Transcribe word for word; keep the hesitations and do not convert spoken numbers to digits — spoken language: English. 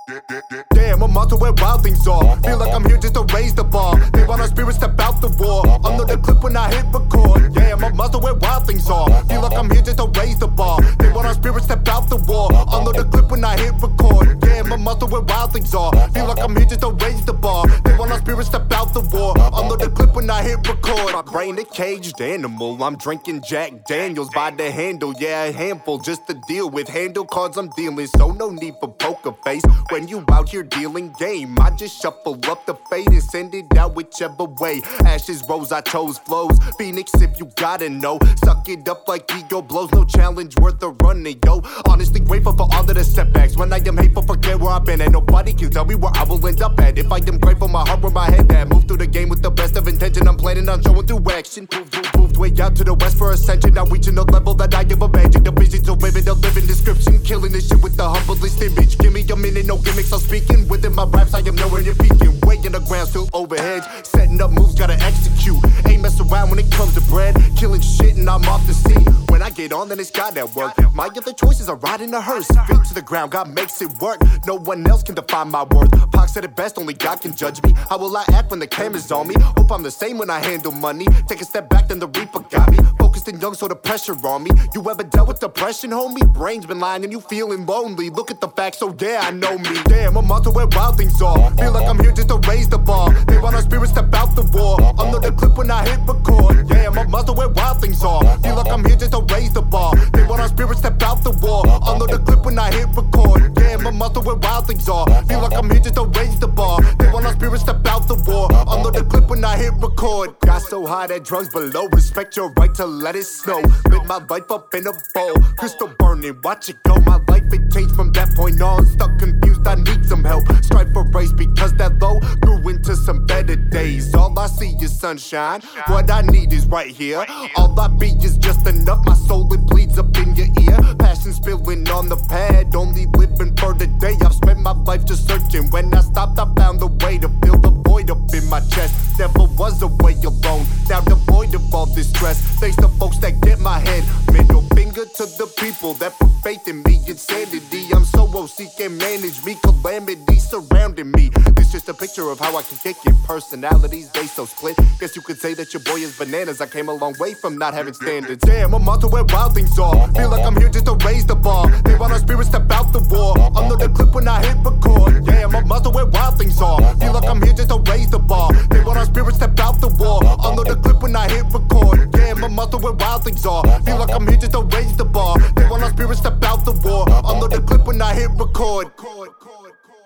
Damn, I'm onto where wild things are. Feel like I'm here just to raise the bar. They want our spirits step out the war. Under the clip when I hit record. Damn, I'm onto where wild things are. Feel like I'm here just to raise the bar. They want our spirits step out the war. Under the clip when I hit record. Damn, I'm onto where wild things are. Feel like I'm here just to raise the bar. They want our spirits step out the war. Under the clip when I hit record. My brain a caged animal. I'm drinking Jack Daniels by the handle. Yeah, a handful just to deal with. Handle cards I'm dealing, so no need for poker face. When you out here dealing game, I just shuffle up the fate and send it out whichever way. Ashes rose, I chose flows. Phoenix, if you gotta know, suck it up like ego blows. No challenge worth a run, yo. Honestly grateful for all of the setbacks. When I am hateful, forget where I've been, and nobody can tell me where I will end up at. If I am grateful, my heart where my head at. Move through the game with the best of intention. I'm planning on showing through action. Moved, moved, moved way out to the west for ascension. Now reaching a level that I have imagined. The vision so vivid, a living description. Killing this shit with the humblest image. Give me a minute, no gimmicks, I'm speaking. Within my raps, I am nowhere near peaking. Way in the ground, still overhead. Setting up moves, gotta execute. Ain't mess around when it comes to bread. Killing shit and I'm off the scene. When I get on, then it's God at work. My other choices are riding a hearse. Feet to the ground, God makes it work. No one else can define my worth. Pac said it best, only God can judge me. How will I act when the camera's on me? Hope I'm the same when I handle money. Take a step back, then the reaper got me. Focused and young, so the pressure on me. You ever dealt with depression, homie? Brain's been lying and you feeling lonely. Look at the facts, so yeah, I know me. Damn, I'm onto where wild things are. Feel like I'm here just to raise the bar. They want our spirits step out the war. Under the clip when I hit record. Damn, I'm onto where wild things are. Feel like I'm here just to raise the bar. They want our spirits step out the war. Under the clip when I hit record. Damn, I'm onto where wild things are. Feel like I'm here just to raise the bar. They want our spirits step out the war. Under the clip when I hit record. Got so high that drugs below. Respect your right to let it snow. Lit my life up in a bowl. Crystal burning, watch it go. My life it changed from that point on. Stuck confused, I need some help. Strive for race because that low grew into some better days. All I see is sunshine. What I need is right here. All I be is just enough. My soul it bleeds up in your ear. Passion spilling on the pad. Only living for the day. I've spent my life just searching. When I stopped, I found a way to fill the void up in my chest. Never was a way alone. Now devoid of all this stress. Thanks to folks that get my head. Middle finger to the people that put faith in me. Insanity, I'm so O C, can't manage me. Calamity surrounding me. This just a picture of how I can kick it. Personalities, they so split. Guess you could say that your boy is bananas. I came a long way from not having standards. Damn, I'm onto where wild things are. Feel like I'm here just to raise the bar. They want our spirits step out the war. Under the clip when I hit record. Damn, I'm onto where wild things are. Feel like I'm here just to raise the bar. They want our spirits step out the war. Under the clip when I hit record. Damn, I'm onto where wild things are. Feel like I'm here just to raise the bar. They want our spirits step out the war. Under the clip when I hit record.